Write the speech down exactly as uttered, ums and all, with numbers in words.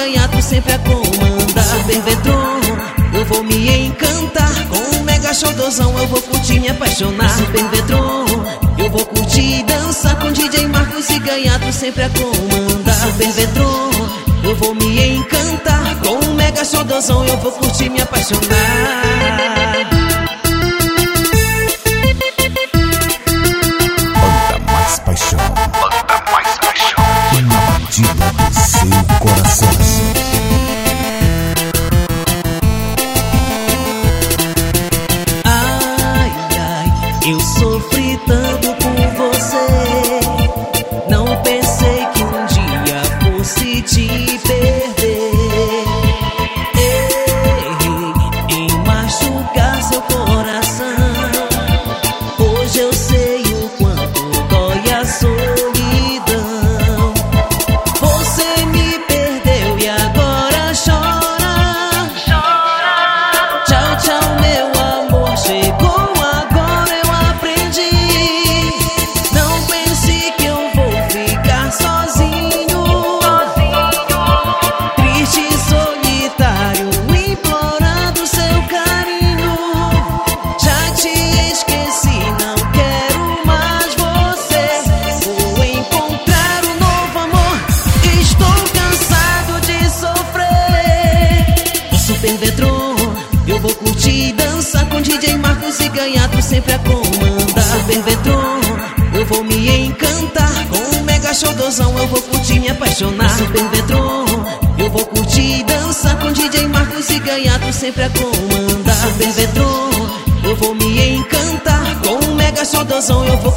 Gaiato sempre a comandar. Super Vetron, eu vou me encantar. Com um mega showzão eu vou curtir, me apaixonar. Super Vetron, eu vou curtir e dançar. Com D J Marcos e Gaiato sempre a comandar. Super Vetron, eu vou me encantar. Com um mega showzão eu vou curtir, me apaixonar. Paixão, banda mais paixão, na batida do seu coração. Ai, ai, eu sofri tanto por você. Não pensei que um dia fosse te perder. Errei em machucar seu coração. Hoje eu sei o quanto solidão. Você me perdeu e agora chora. Chora. Tchau, tchau, meu amor. Chegou agora, eu aprendi. Não pense que eu vou ficar sozinho. Sozinho. Triste e solitário, implorando seu carinho. Já te esqueci, não quero mais você. Vou encontrar um novo amor. Estou cansado de sofrer. O Super Vetron, eu vou curtir e dançar. Com D J Marcos e Gaiato sempre a comandar. Super Vetron, eu vou me encantar. Com um mega showzão eu vou curtir, me apaixonar. Super Vetron, eu vou curtir e dançar. Com D J Marcos e Gaiato sempre a comandar. Super Vetron, eu vou me encantar. Com um mega showzão eu vou